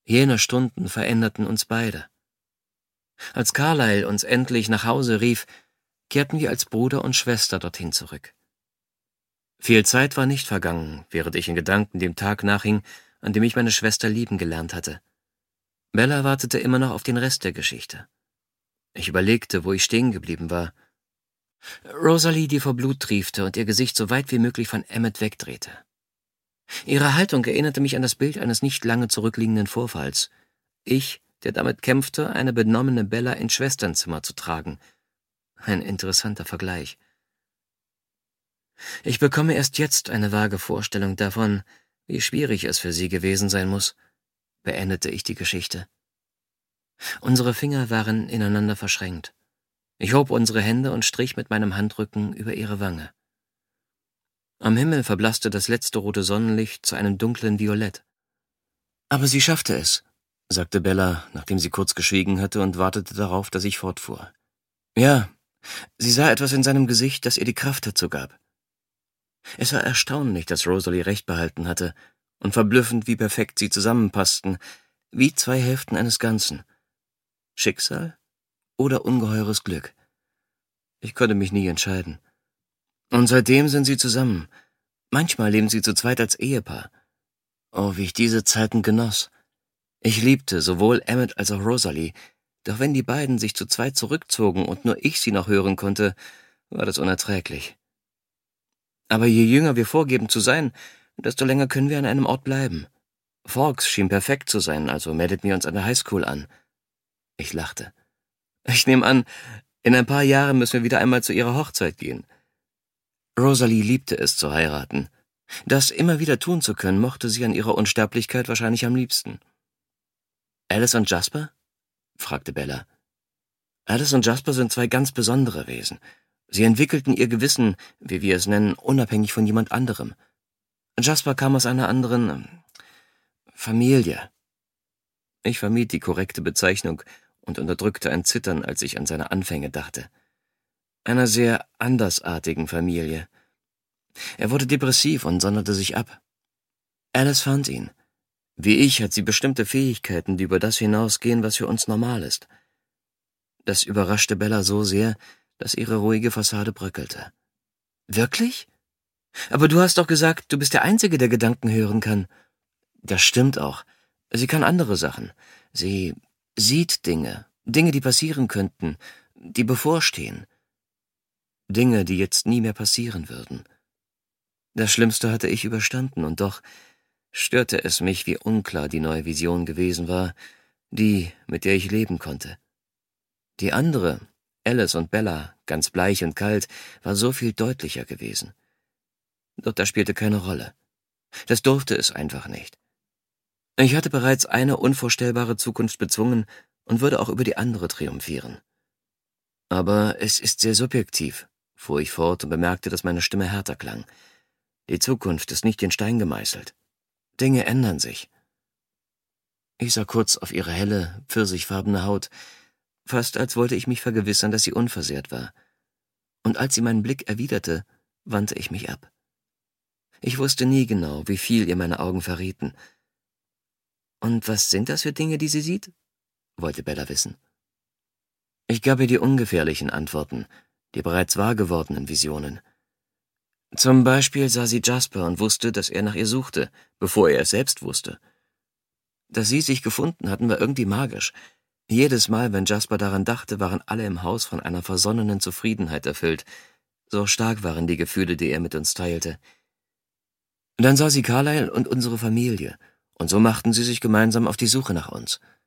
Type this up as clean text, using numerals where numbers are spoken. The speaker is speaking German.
Jene Stunden veränderten uns beide. Als Carlyle uns endlich nach Hause rief, kehrten wir als Bruder und Schwester dorthin zurück. Viel Zeit war nicht vergangen, während ich in Gedanken dem Tag nachhing, an dem ich meine Schwester lieben gelernt hatte. Bella wartete immer noch auf den Rest der Geschichte. Ich überlegte, wo ich stehen geblieben war. Rosalie, die vor Blut triefte und ihr Gesicht so weit wie möglich von Emmett wegdrehte. Ihre Haltung erinnerte mich an das Bild eines nicht lange zurückliegenden Vorfalls. Ich, der damit kämpfte, eine benommene Bella ins Schwesternzimmer zu tragen. Ein interessanter Vergleich. Ich bekomme erst jetzt eine vage Vorstellung davon, wie schwierig es für sie gewesen sein muss, beendete ich die Geschichte. Unsere Finger waren ineinander verschränkt. Ich hob unsere Hände und strich mit meinem Handrücken über ihre Wange. Am Himmel verblasste das letzte rote Sonnenlicht zu einem dunklen Violett. »Aber sie schaffte es«, sagte Bella, nachdem sie kurz geschwiegen hatte und wartete darauf, dass ich fortfuhr. »Ja, sie sah etwas in seinem Gesicht, das ihr die Kraft dazu gab. Es war erstaunlich, dass Rosalie recht behalten hatte, und verblüffend, wie perfekt sie zusammenpassten, wie zwei Hälften eines Ganzen. Schicksal oder ungeheures Glück? Ich konnte mich nie entscheiden. Und seitdem sind sie zusammen. Manchmal leben sie zu zweit als Ehepaar. Oh, wie ich diese Zeiten genoss. Ich liebte sowohl Emmett als auch Rosalie, doch wenn die beiden sich zu zweit zurückzogen und nur ich sie noch hören konnte, war das unerträglich. Aber je jünger wir vorgeben zu sein, desto länger können wir an einem Ort bleiben. Forks schien perfekt zu sein, also meldeten wir uns an der Highschool an. Ich lachte. Ich nehme an, in ein paar Jahren müssen wir wieder einmal zu ihrer Hochzeit gehen. Rosalie liebte es zu heiraten. Das immer wieder tun zu können, mochte sie an ihrer Unsterblichkeit wahrscheinlich am liebsten. »Alice und Jasper?« fragte Bella. »Alice und Jasper sind zwei ganz besondere Wesen. Sie entwickelten ihr Gewissen, wie wir es nennen, unabhängig von jemand anderem. Jasper kam aus einer anderen Familie.« Ich vermied die korrekte Bezeichnung und unterdrückte ein Zittern, als ich an seine Anfänge dachte. Einer sehr andersartigen Familie. Er wurde depressiv und sonderte sich ab. Alice fand ihn. Wie ich hat sie bestimmte Fähigkeiten, die über das hinausgehen, was für uns normal ist. Das überraschte Bella so sehr, dass ihre ruhige Fassade bröckelte. »Wirklich? Aber du hast doch gesagt, du bist der Einzige, der Gedanken hören kann.« »Das stimmt auch. Sie kann andere Sachen. Sie sieht Dinge, die passieren könnten, die bevorstehen. Dinge, die jetzt nie mehr passieren würden. Das Schlimmste hatte ich überstanden, und doch störte es mich, wie unklar die neue Vision gewesen war, die, mit der ich leben konnte. Die andere, Alice und Bella, ganz bleich und kalt, war so viel deutlicher gewesen. Doch das spielte keine Rolle. Das durfte es einfach nicht. Ich hatte bereits eine unvorstellbare Zukunft bezwungen und würde auch über die andere triumphieren. Aber es ist sehr subjektiv, fuhr ich fort und bemerkte, dass meine Stimme härter klang. Die Zukunft ist nicht in Stein gemeißelt. Dinge ändern sich. Ich sah kurz auf ihre helle, pfirsichfarbene Haut, fast als wollte ich mich vergewissern, dass sie unversehrt war. Und als sie meinen Blick erwiderte, wandte ich mich ab. Ich wusste nie genau, wie viel ihr meine Augen verrieten. »Und was sind das für Dinge, die sie sieht?« wollte Bella wissen. Ich gab ihr die ungefährlichen Antworten, die bereits wahr gewordenen Visionen. Zum Beispiel sah sie Jasper und wusste, dass er nach ihr suchte, bevor er es selbst wusste. Dass sie sich gefunden hatten, war irgendwie magisch. Jedes Mal, wenn Jasper daran dachte, waren alle im Haus von einer versonnenen Zufriedenheit erfüllt. So stark waren die Gefühle, die er mit uns teilte. Dann sah sie Carlyle und unsere Familie, und so machten sie sich gemeinsam auf die Suche nach uns.